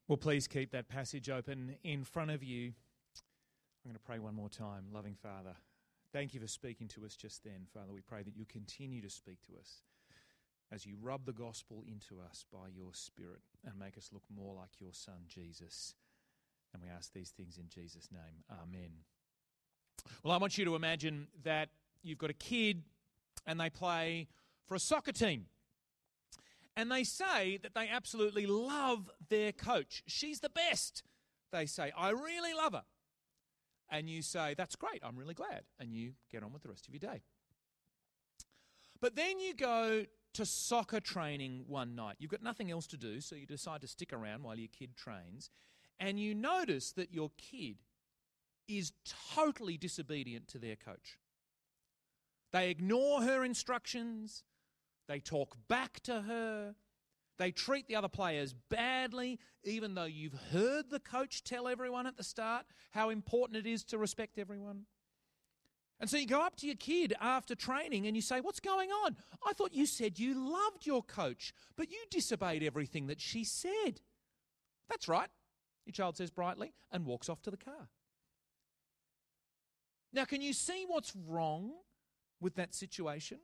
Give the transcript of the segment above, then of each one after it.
Well, please keep that passage open in front of you. I'm going to pray one more time. Loving Father, thank you for speaking to us just then. Father, we pray that you continue to speak to us as you rub the gospel into us by your Spirit and make us look more like your Son, Jesus. And we ask these things in Jesus' name. Amen. Well, I want you to imagine that you've got a kid and they play for a soccer team. And they say that they absolutely love their coach. She's the best, they say. I really love her. And you say, that's great, I'm really glad. And you get on with the rest of your day. But then you go to soccer training one night. You've got nothing else to do, so you decide to stick around while your kid trains. And you notice that your kid is totally disobedient to their coach. They ignore her instructions. They talk back to her. They treat the other players badly, even though you've heard the coach tell everyone at the start how important it is to respect everyone. And so you go up to your kid after training and you say, what's going on? I thought you said you loved your coach, but you disobeyed everything that she said. That's right, your child says brightly and walks off to the car. Now, can you see what's wrong with that situation?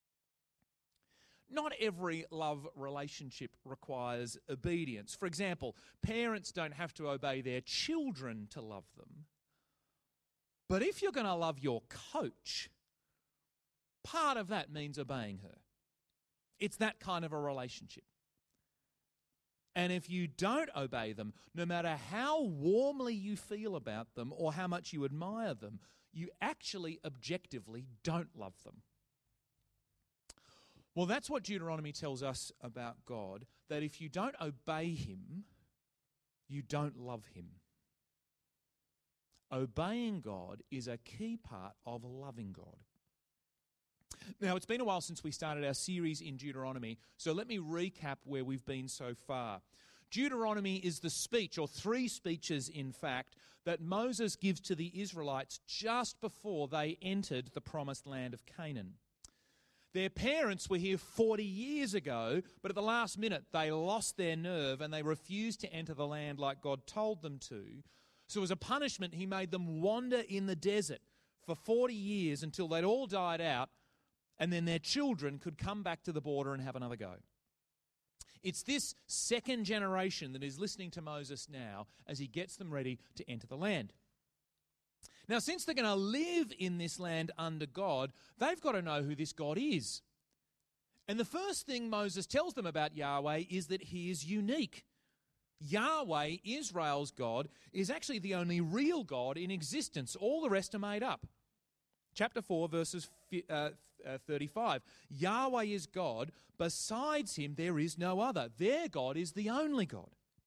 Not every love relationship requires obedience. For example, parents don't have to obey their children to love them. But if you're going to love your coach, part of that means obeying her. It's that kind of a relationship. And if you don't obey them, no matter how warmly you feel about them or how much you admire them, you actually objectively don't love them. Well, that's what Deuteronomy tells us about God, that if you don't obey him, you don't love him. Obeying God is a key part of loving God. Now, it's been a while since we started our series in Deuteronomy, so let me recap where we've been so far. Deuteronomy is the speech, or three speeches in fact, that Moses gives to the Israelites just before they entered the promised land of Canaan. Their parents were here 40 years ago, but at the last minute they lost their nerve and they refused to enter the land like God told them to. So as a punishment, he made them wander in the desert for 40 years until they'd all died out, and then their children could come back to the border and have another go. It's this second generation that is listening to Moses now as he gets them ready to enter the land. Now, since they're going to live in this land under God, they've got to know who this God is. And the first thing Moses tells them about Yahweh is that he is unique. Yahweh, Israel's God, is actually the only real God in existence. All the rest are made up. Chapter 4, verses 35. Yahweh is God. Besides him, there is no other. Their God is the only God.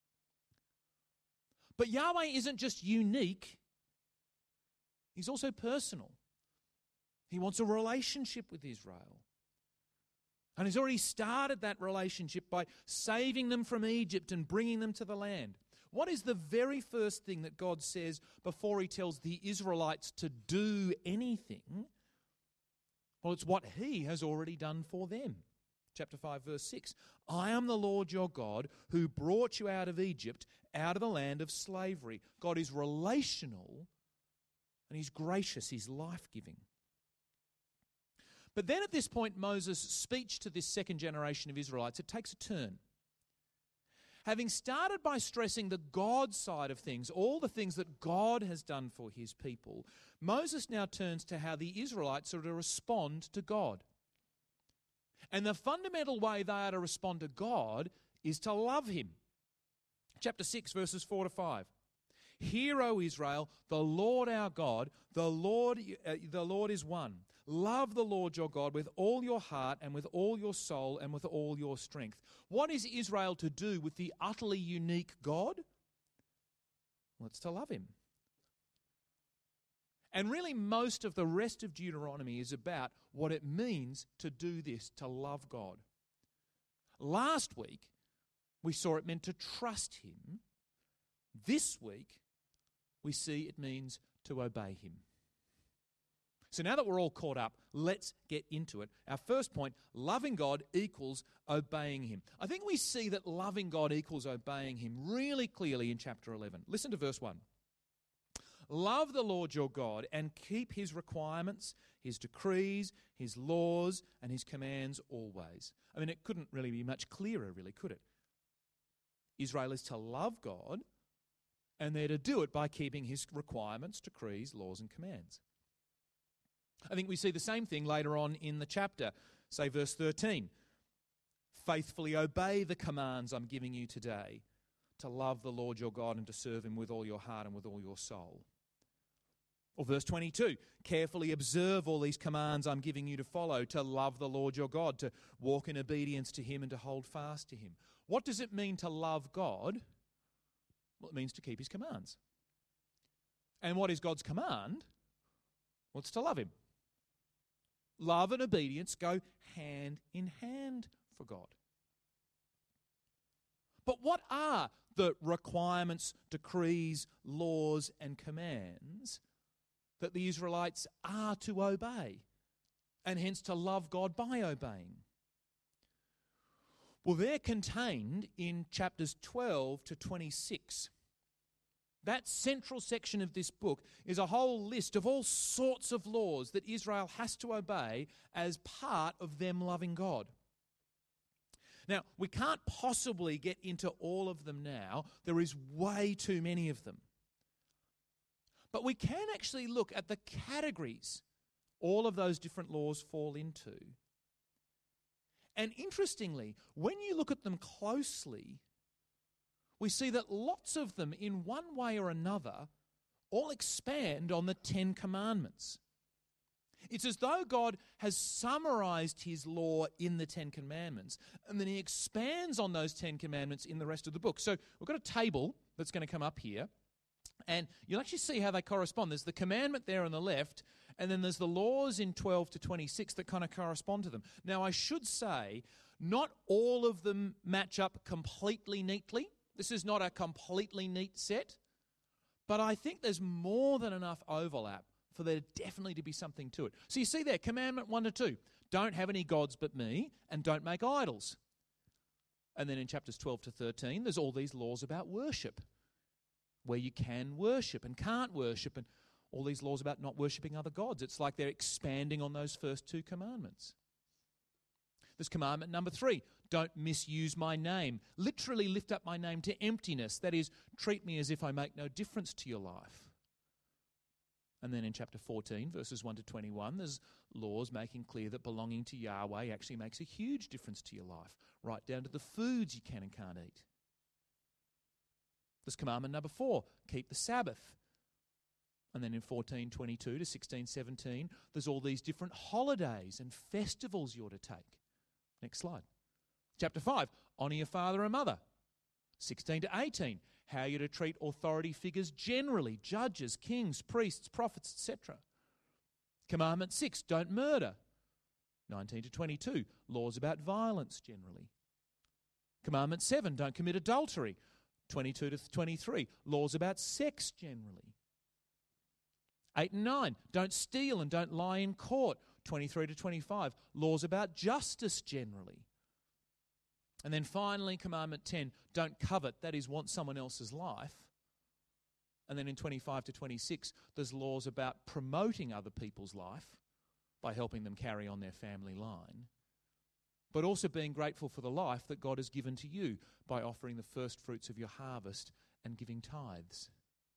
But Yahweh isn't just unique. He's also personal. He wants a relationship with Israel. And he's already started that relationship by saving them from Egypt and bringing them to the land. What is the very first thing that God says before he tells the Israelites to do anything? Well, it's what he has already done for them. Chapter 5, verse 6. I am the Lord your God who brought you out of Egypt, out of the land of slavery. God is relational. And he's gracious, he's life-giving. But then at this point, Moses' speech to this second generation of Israelites, it takes a turn. Having started by stressing the God side of things, all the things that God has done for his people, Moses now turns to how the Israelites are to respond to God. And the fundamental way they are to respond to God is to love him. Chapter 6, verses 4 to 5. Hear, O Israel, the Lord our God, the Lord is one. Love the Lord your God with all your heart and with all your soul and with all your strength. What is Israel to do with the utterly unique God? Well, it's to love him. And really most of the rest of Deuteronomy is about what it means to do this, to love God. Last week, we saw it meant to trust him. This week, we see it means to obey him. So now that we're all caught up, let's get into it. Our first point, loving God equals obeying him. I think we see that loving God equals obeying him really clearly in chapter 11. Listen to verse 1. Love the Lord your God and keep his requirements, his decrees, his laws, and his commands always. I mean, it couldn't really be much clearer, really, could it? Israel is to love God, and they're to do it by keeping his requirements, decrees, laws, and commands. I think we see the same thing later on in the chapter. Say verse 13. Faithfully obey the commands I'm giving you today, to love the Lord your God and to serve him with all your heart and with all your soul. Or verse 22, carefully observe all these commands I'm giving you to follow, to love the Lord your God, to walk in obedience to him and to hold fast to him. What does it mean to love God? Well, it means to keep his commands. And what is God's command? Well, it's to love him. Love and obedience go hand in hand for God. But what are the requirements, decrees, laws, and commands that the Israelites are to obey, and hence to love God by obeying? Well, they're contained in chapters 12 to 26. That central section of this book is a whole list of all sorts of laws that Israel has to obey as part of them loving God. Now, we can't possibly get into all of them now. There is way too many of them. But we can actually look at the categories all of those different laws fall into. And interestingly, when you look at them closely, we see that lots of them, in one way or another, all expand on the Ten Commandments. It's as though God has summarized his law in the Ten Commandments, and then he expands on those Ten Commandments in the rest of the book. So we've got a table that's going to come up here, and you'll actually see how they correspond. There's the commandment there on the left, and then there's the laws in 12 to 26 that kind of correspond to them. Now, I should say, not all of them match up completely neatly. This is not a completely neat set, but I think there's more than enough overlap for there definitely to be something to it. So you see there, commandment 1 to 2, don't have any gods but me, and don't make idols. And then in chapters 12 to 13, there's all these laws about worship, where you can worship and can't worship, and all these laws about not worshipping other gods. It's like they're expanding on those first two commandments. There's commandment number 3, don't misuse my name. Literally lift up my name to emptiness. That is, treat me as if I make no difference to your life. And then in chapter 14, verses 1 to 21, there's laws making clear that belonging to Yahweh actually makes a huge difference to your life, right down to the foods you can and can't eat. There's commandment number 4, keep the Sabbath. And then in 14:22 to 16:17, there's all these different holidays and festivals you're to take. Next slide. Chapter 5, honour your father and mother. 16 to 18, how you're to treat authority figures generally, judges, kings, priests, prophets, etc. Commandment 6, don't murder. 19 to 22, laws about violence generally. Commandment 7, don't commit adultery. 22 to 23, laws about sex generally. 8 and 9, don't steal and don't lie in court. 23 to 25, laws about justice generally. And then finally, commandment 10, don't covet, that is, want someone else's life. And then in 25 to 26, there's laws about promoting other people's life by helping them carry on their family line, but also being grateful for the life that God has given to you by offering the first fruits of your harvest and giving tithes.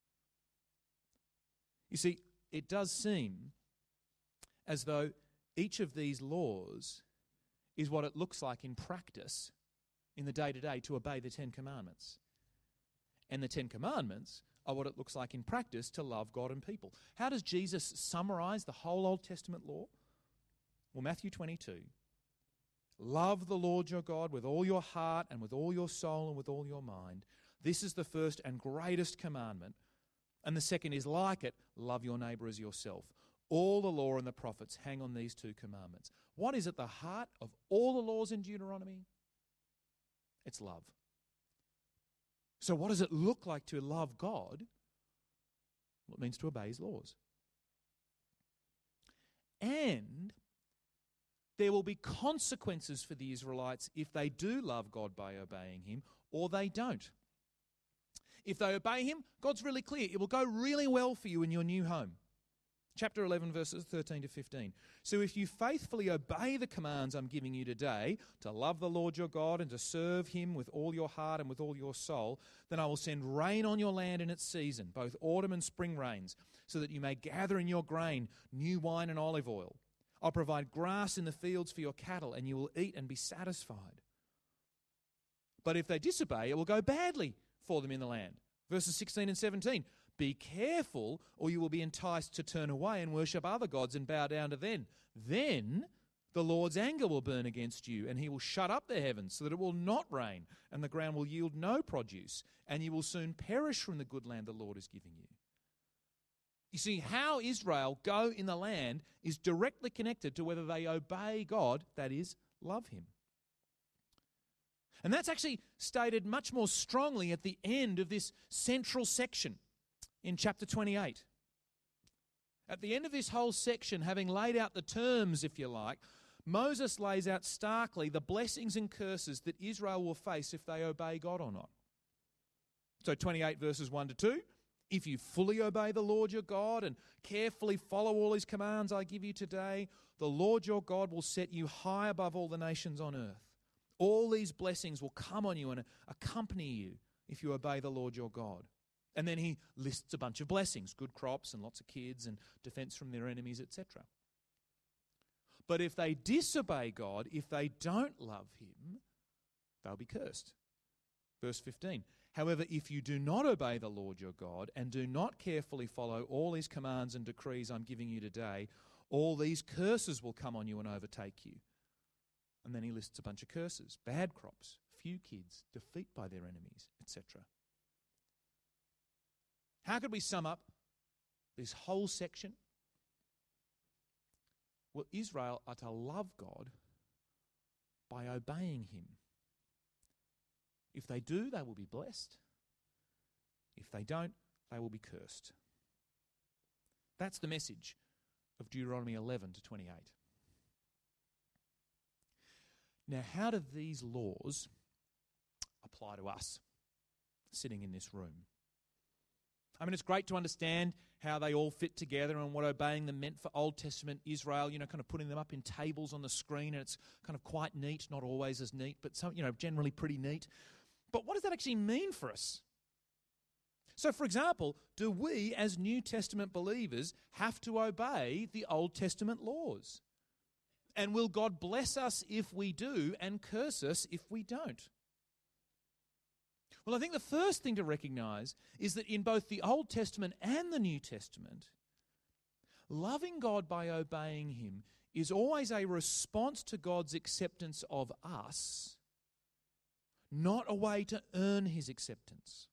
You see, it does seem as though each of these laws is what it looks like in practice in the day-to-day to obey the Ten Commandments. And the Ten Commandments are what it looks like in practice to love God and people. How does Jesus summarize the whole Old Testament law? Well, Matthew 22, love the Lord your God with all your heart and with all your soul and with all your mind. This is the first and greatest commandment. And the second is like it, love your neighbour as yourself. All the law and the prophets hang on these two commandments. What is at the heart of all the laws in Deuteronomy? It's love. So what does it look like to love God? Well, it means to obey his laws. And there will be consequences for the Israelites if they do love God by obeying him or they don't. If they obey him, God's really clear. It will go really well for you in your new home. Chapter 11, verses 13 to 15. So if you faithfully obey the commands I'm giving you today, to love the Lord your God and to serve him with all your heart and with all your soul, then I will send rain on your land in its season, both autumn and spring rains, so that you may gather in your grain new wine and olive oil. I'll provide grass in the fields for your cattle, and you will eat and be satisfied. But if they disobey, it will go badly for them in the land. Verses 16 and 17. Be careful, or you will be enticed to turn away and worship other gods and bow down to them. Then the Lord's anger will burn against you, and he will shut up the heavens so that it will not rain, and the ground will yield no produce, and you will soon perish from the good land the Lord is giving you. You see, how Israel go in the land is directly connected to whether they obey God, that is, love him. And that's actually stated much more strongly at the end of this central section in chapter 28. At the end of this whole section, having laid out the terms, if you like, Moses lays out starkly the blessings and curses that Israel will face if they obey God or not. So 28 verses 1 to 2. If you fully obey the Lord your God and carefully follow all his commands I give you today, the Lord your God will set you high above all the nations on earth. All these blessings will come on you and accompany you if you obey the Lord your God. And then he lists a bunch of blessings, good crops and lots of kids and defense from their enemies, etc. But if they disobey God, if they don't love him, they'll be cursed. Verse 15. However, if you do not obey the Lord your God and do not carefully follow all his commands and decrees I'm giving you today, all these curses will come on you and overtake you. And then he lists a bunch of curses: bad crops, few kids, defeat by their enemies, etc. How could we sum up this whole section? Well, Israel are to love God by obeying him. If they do, they will be blessed. If they don't, they will be cursed. That's the message of Deuteronomy 11 to 28. Now, how do these laws apply to us sitting in this room? I mean, it's great to understand how they all fit together and what obeying them meant for Old Testament Israel, kind of putting them up in tables on the screen, and it's kind of quite neat, not always as neat, but generally pretty neat. But what does that actually mean for us? So, for example, do we as New Testament believers have to obey the Old Testament laws? And will God bless us if we do and curse us if we don't? Well, I think the first thing to recognize is that in both the Old Testament and the New Testament, loving God by obeying him is always a response to God's acceptance of us, not a way to earn his acceptance.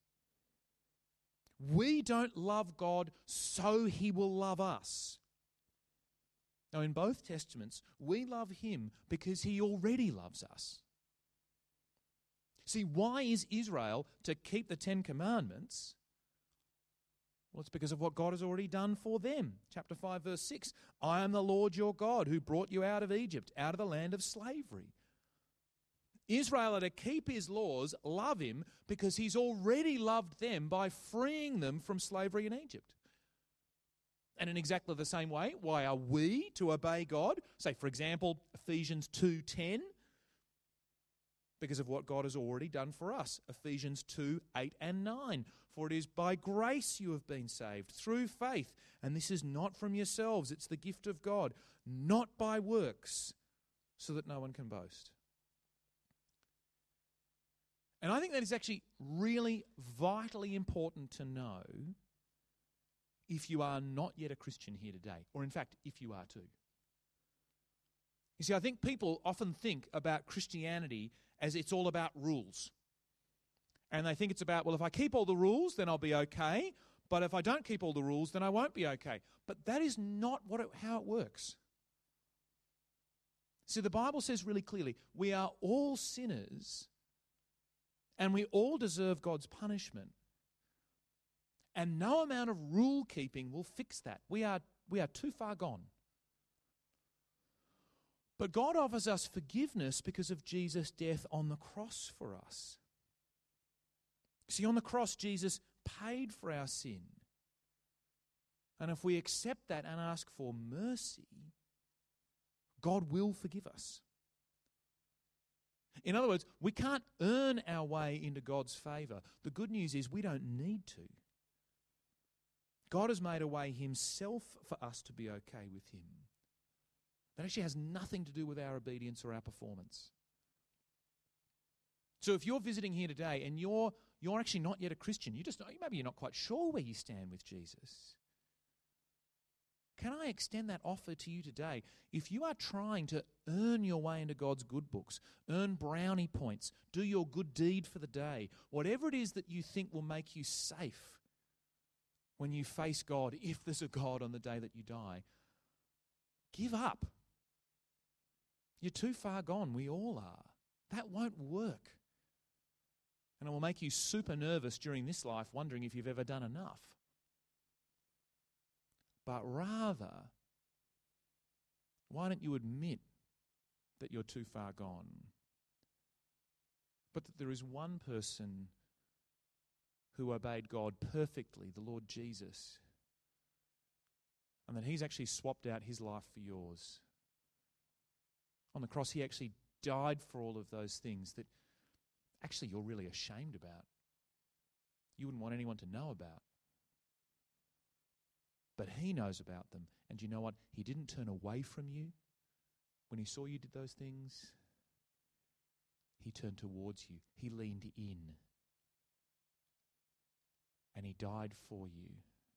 We don't love God so he will love us. Now, in both Testaments, we love him because he already loves us. See, why is Israel to keep the 10 Commandments? Well, it's because of what God has already done for them. Chapter 5, verse 6. I am the Lord your God who brought you out of Egypt, out of the land of slavery. Israel are to keep his laws, love him, because he's already loved them by freeing them from slavery in Egypt. And in exactly the same way, why are we to obey God? Say, for example, Ephesians 2:10. Because of what God has already done for us. Ephesians 2:8 and 9. For it is by grace you have been saved, through faith. And this is not from yourselves, it's the gift of God, not by works, so that no one can boast. And I think that is actually really vitally important to know if you are not yet a Christian here today, or in fact, if you are too. You see, I think people often think about Christianity as it's all about rules. And they think it's about, well, if I keep all the rules, then I'll be okay. But if I don't keep all the rules, then I won't be okay. But that is not how it works. See, the Bible says really clearly, we are all sinners and we all deserve God's punishment. And no amount of rule keeping will fix that. We are too far gone. But God offers us forgiveness because of Jesus' death on the cross for us. See, on the cross, Jesus paid for our sin. And if we accept that and ask for mercy, God will forgive us. In other words, we can't earn our way into God's favour. The good news is we don't need to. God has made a way himself for us to be okay with him. That actually has nothing to do with our obedience or our performance. So if you're visiting here today and you're actually not yet a Christian, maybe you're not quite sure where you stand with Jesus, can I extend that offer to you today? If you are trying to earn your way into God's good books, earn brownie points, do your good deed for the day, whatever it is that you think will make you safe when you face God, if there's a God on the day that you die, give up. You're too far gone. We all are. That won't work. And it will make you super nervous during this life, wondering if you've ever done enough. But rather, why don't you admit that you're too far gone? But that there is one person who obeyed God perfectly, the Lord Jesus, and that he's actually swapped out his life for yours. On the cross, he actually died for all of those things that actually you're really ashamed about. You wouldn't want anyone to know about. But he knows about them. And you know what? He didn't turn away from you when he saw you did those things. He turned towards you. He leaned in. And he died for you.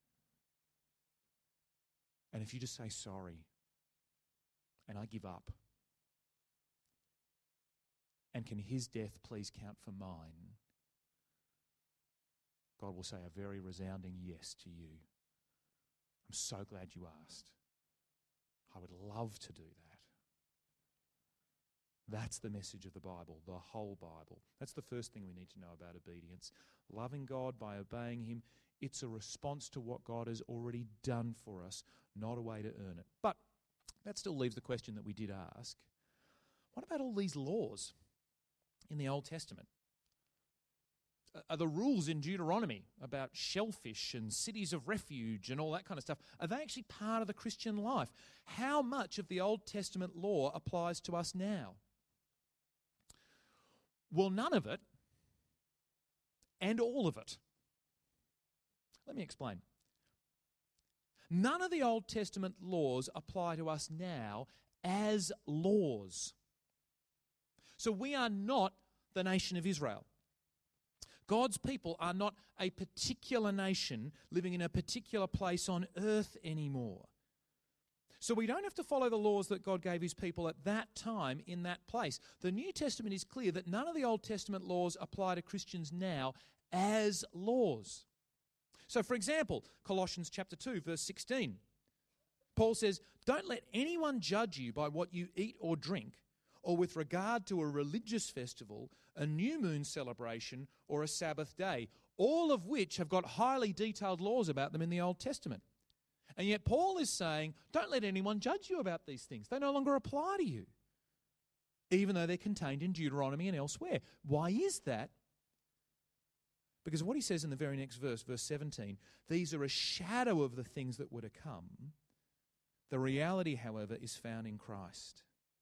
And if you just say sorry, and I give up, and can his death please count for mine, God will say a very resounding yes to you. I'm so glad you asked. I would love to do that. That's the message of the Bible, the whole Bible. That's the first thing we need to know about obedience. Loving God by obeying him, it's a response to what God has already done for us, not a way to earn it. But that still leaves the question that we did ask. What about all these laws in the Old Testament? Are the rules in Deuteronomy about shellfish and cities of refuge and all that kind of stuff, are they actually part of the Christian life? How much of the Old Testament law applies to us now? Well, none of it and all of it. Let me explain. None of the Old Testament laws apply to us now as laws. So we are not the nation of Israel. God's people are not a particular nation living in a particular place on earth anymore. So we don't have to follow the laws that God gave his people at that time in that place. The New Testament is clear that none of the Old Testament laws apply to Christians now as laws. So for example, Colossians chapter 2, verse 16. Paul says, "Don't let anyone judge you by what you eat or drink, or with regard to a religious festival, a new moon celebration, or a Sabbath day, all of which have got highly detailed laws about them in the Old Testament." And yet Paul is saying, don't let anyone judge you about these things. They no longer apply to you, even though they're contained in Deuteronomy and elsewhere. Why is that? Because what he says in the very next verse, verse 17, these are a shadow of the things that were to come. The reality, however, is found in Christ.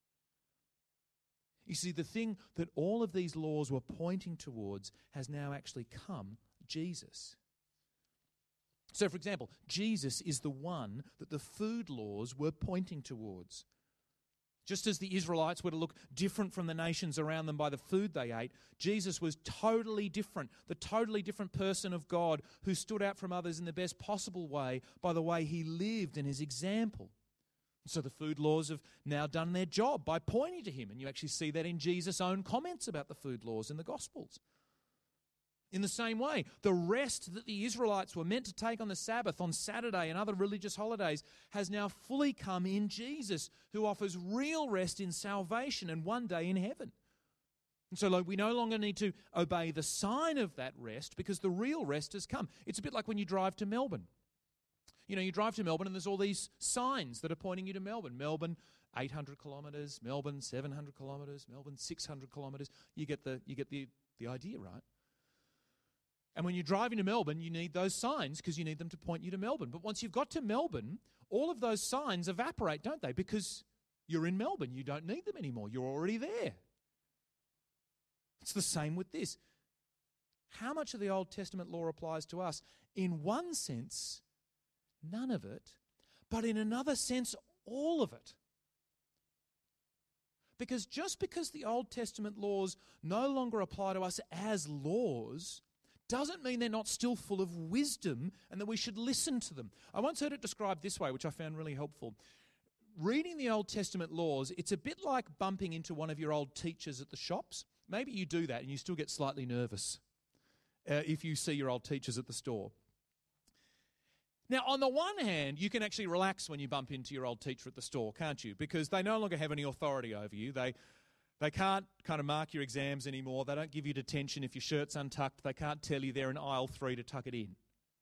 You see, the thing that all of these laws were pointing towards has now actually come, Jesus. So, for example, Jesus is the one that the food laws were pointing towards. Just as the Israelites were to look different from the nations around them by the food they ate, Jesus was totally different, the totally different person of God who stood out from others in the best possible way by the way he lived and his example. So the food laws have now done their job by pointing to him, and you actually see that in Jesus' own comments about the food laws in the Gospels. In the same way, the rest that the Israelites were meant to take on the Sabbath, on Saturday and other religious holidays has now fully come in Jesus, who offers real rest in salvation and one day in heaven. And so we no longer need to obey the sign of that rest because the real rest has come. It's a bit like when you drive to Melbourne. You know, you drive to Melbourne and there's all these signs that are pointing you to Melbourne. Melbourne 800 kilometres, Melbourne 700 kilometres, Melbourne 600 kilometres. You get the idea, right? And when you drive into Melbourne, you need those signs because you need them to point you to Melbourne. But once you've got to Melbourne, all of those signs evaporate, don't they? Because you're in Melbourne. You don't need them anymore. You're already there. It's the same with this. How much of the Old Testament law applies to us? In one sense, none of it, but in another sense, all of it. Because just because the Old Testament laws no longer apply to us as laws doesn't mean they're not still full of wisdom and that we should listen to them. I once heard it described this way, which I found really helpful. Reading the Old Testament laws, it's a bit like bumping into one of your old teachers at the shops. Maybe you do that and you still get slightly nervous if you see your old teachers at the store. Now, on the one hand, you can actually relax when you bump into your old teacher at the store, can't you? Because they no longer have any authority over you. They can't kind of mark your exams anymore. They don't give you detention if your shirt's untucked. They can't tell you they're in aisle 3 to tuck it in.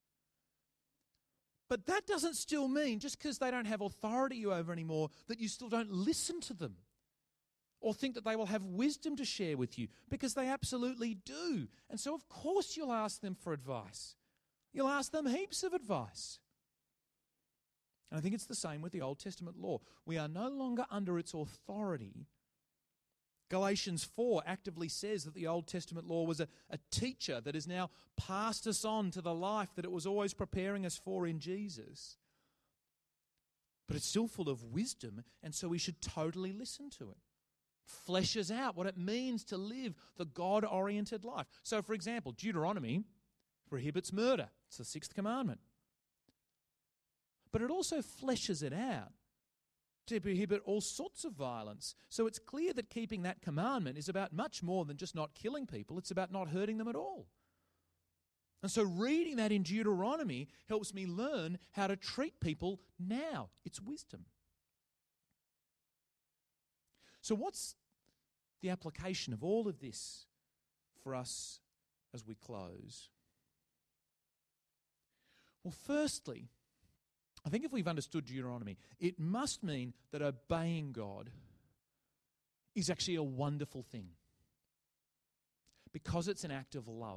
But that doesn't still mean, just because they don't have authority over anymore, that you still don't listen to them or think that they will have wisdom to share with you, because they absolutely do. And so, of course, you'll ask them for advice. You'll ask them heaps of advice. And I think it's the same with the Old Testament law. We are no longer under its authority. Galatians 4 actively says that the Old Testament law was a teacher that has now passed us on to the life that it was always preparing us for in Jesus. But it's still full of wisdom, and so we should totally listen to it. Fleshes out what it means to live the God-oriented life. So, for example, Deuteronomy prohibits murder. It's the 6th commandment. But it also fleshes it out to prohibit all sorts of violence. So it's clear that keeping that commandment is about much more than just not killing people. It's about not hurting them at all. And so reading that in Deuteronomy helps me learn how to treat people now. It's wisdom. So what's the application of all of this for us as we close? Well, firstly, I think if we've understood Deuteronomy, it must mean that obeying God is actually a wonderful thing because it's an act of love.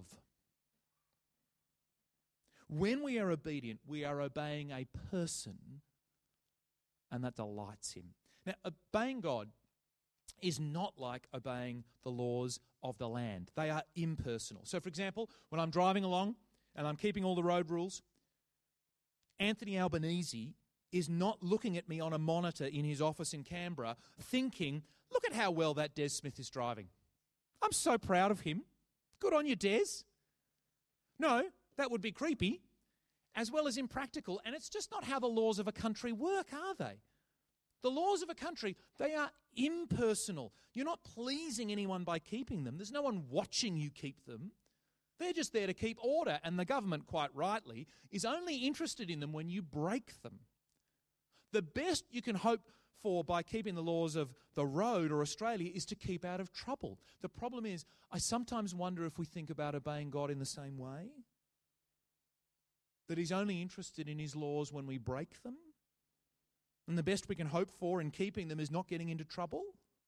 When we are obedient, we are obeying a person, and that delights him. Now, obeying God is not like obeying the laws of the land. They are impersonal. So, for example, when I'm driving along and I'm keeping all the road rules, Anthony Albanese is not looking at me on a monitor in his office in Canberra thinking, look at how well that Des Smith is driving. I'm so proud of him. Good on you, Des. No, that would be creepy as well as impractical, and it's just not how the laws of a country work, are they? The laws of a country, they are impersonal. You're not pleasing anyone by keeping them. There's no one watching you keep them. They're just there to keep order, and the government, quite rightly, is only interested in them when you break them. The best you can hope for by keeping the laws of the road or Australia is to keep out of trouble. The problem is, I sometimes wonder if we think about obeying God in the same way, that he's only interested in his laws when we break them, and the best we can hope for in keeping them is not getting into trouble.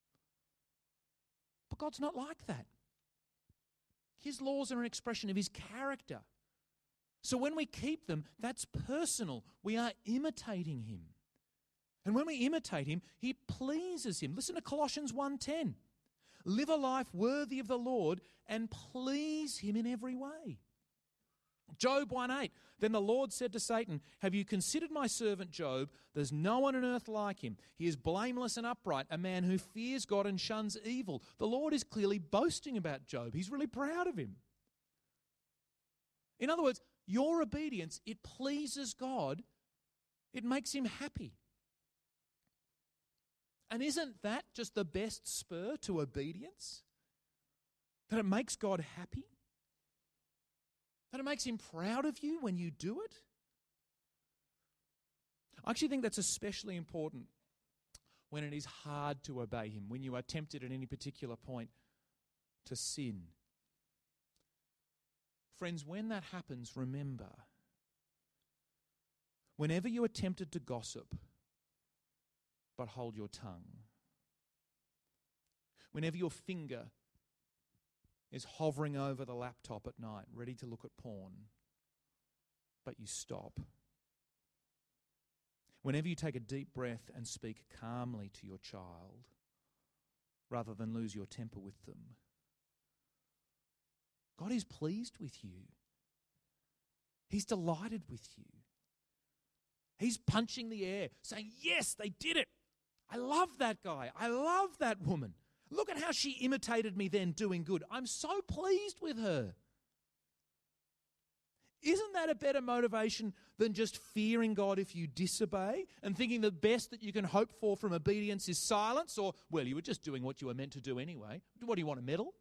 But God's not like that. His laws are an expression of his character. So when we keep them, that's personal. We are imitating him. And when we imitate him, he pleases him. Listen to Colossians 1:10. Live a life worthy of the Lord and please him in every way. Job 1:8. Then the Lord said to Satan, have you considered my servant Job? There's no one on earth like him. He is blameless and upright, a man who fears God and shuns evil. The Lord is clearly boasting about Job. He's really proud of him. In other words, your obedience, it pleases God. It makes him happy. And isn't that just the best spur to obedience? That it makes God happy? That it makes him proud of you when you do it? I actually think that's especially important when it is hard to obey him, when you are tempted at any particular point to sin. Friends, when that happens, remember, whenever you are tempted to gossip, but hold your tongue. Whenever your finger is hovering over the laptop at night, ready to look at porn, but you stop. Whenever you take a deep breath and speak calmly to your child, rather than lose your temper with them. God is pleased with you. He's delighted with you. He's punching the air, saying, yes, they did it. I love that guy. I love that woman. Look at how she imitated me then doing good. I'm so pleased with her. Isn't that a better motivation than just fearing God if you disobey and thinking the best that you can hope for from obedience is silence? Or, well, you were just doing what you were meant to do anyway. What do you want, a medal?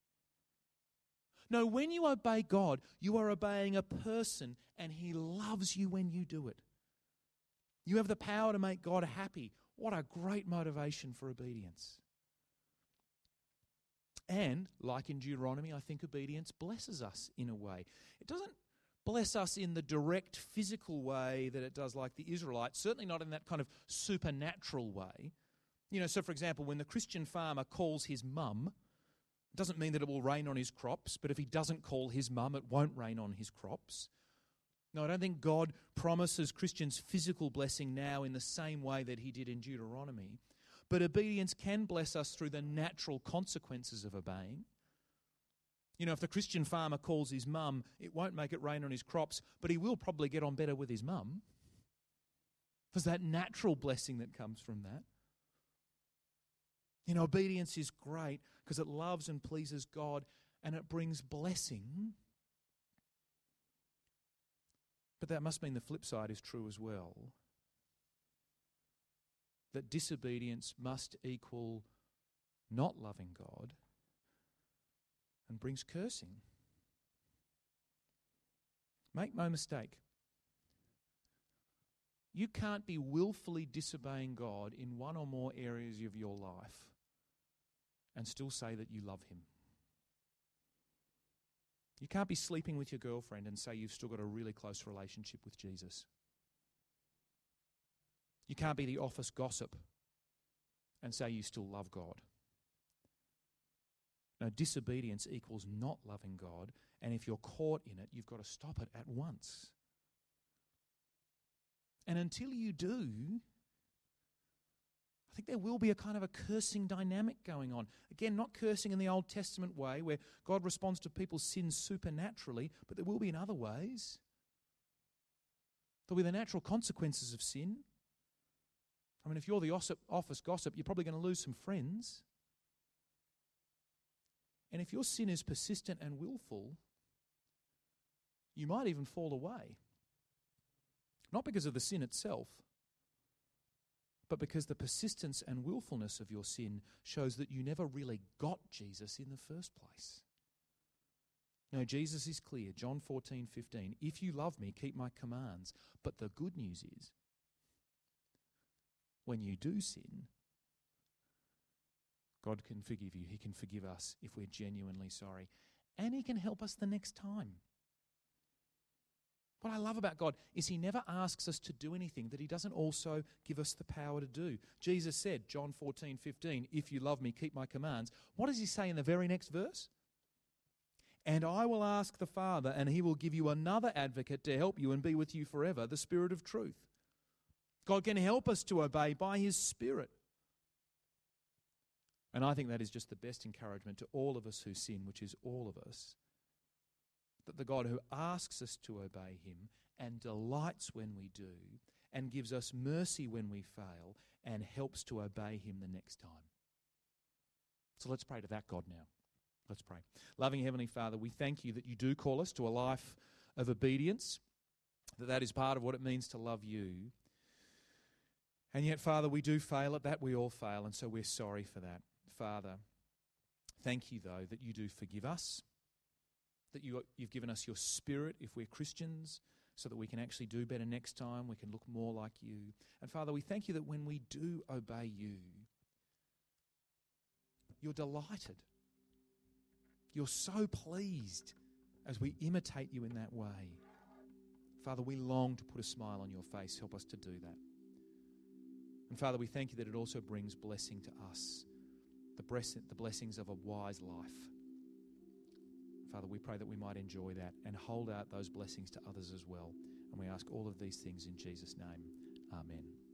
No, when you obey God, you are obeying a person and He loves you when you do it. You have the power to make God happy. What a great motivation for obedience. And, like in Deuteronomy, I think obedience blesses us in a way. It doesn't bless us in the direct physical way that it does like the Israelites, certainly not in that kind of supernatural way. So for example, when the Christian farmer calls his mum, it doesn't mean that it will rain on his crops, but if he doesn't call his mum, it won't rain on his crops. No, I don't think God promises Christians physical blessing now in the same way that He did in Deuteronomy. But obedience can bless us through the natural consequences of obeying. If the Christian farmer calls his mum, it won't make it rain on his crops, but he will probably get on better with his mum. There's that natural blessing that comes from that. Obedience is great because it loves and pleases God and it brings blessing. But that must mean the flip side is true as well. That disobedience must equal not loving God and brings cursing. Make no mistake. You can't be willfully disobeying God in one or more areas of your life and still say that you love Him. You can't be sleeping with your girlfriend and say you've still got a really close relationship with Jesus. You can't be the office gossip and say you still love God. No, disobedience equals not loving God, and if you're caught in it, you've got to stop it at once. And until you do, I think there will be a kind of a cursing dynamic going on. Again, not cursing in the Old Testament way where God responds to people's sins supernaturally, but there will be in other ways. There'll be the natural consequences of sin. I mean, if you're the office gossip, you're probably going to lose some friends. And if your sin is persistent and willful, you might even fall away. Not because of the sin itself, but because the persistence and willfulness of your sin shows that you never really got Jesus in the first place. No, Jesus is clear. John 14:15. If you love me, keep my commands. But the good news is, when you do sin, God can forgive you. He can forgive us if we're genuinely sorry. And He can help us the next time. What I love about God is He never asks us to do anything that He doesn't also give us the power to do. Jesus said, John 14:15, if you love me, keep my commands. What does He say in the very next verse? And I will ask the Father, and He will give you another advocate to help you and be with you forever, the Spirit of truth. God can help us to obey by His Spirit. And I think that is just the best encouragement to all of us who sin, which is all of us. That the God who asks us to obey Him and delights when we do and gives us mercy when we fail and helps to obey Him the next time. So let's pray to that God now. Let's pray. Loving Heavenly Father, we thank You that You do call us to a life of obedience, that is part of what it means to love You. And yet, Father, we do fail at that. We all fail, and so we're sorry for that. Father, thank You, though, that You do forgive us, that You've given us Your Spirit if we're Christians, so that we can actually do better next time, we can look more like You. And Father, we thank You that when we do obey You, You're delighted. You're so pleased as we imitate You in that way. Father, we long to put a smile on Your face. Help us to do that. And Father, we thank you that it also brings blessing to us, the blessings of a wise life. Father, we pray that we might enjoy that and hold out those blessings to others as well. And we ask all of these things in Jesus' name. Amen.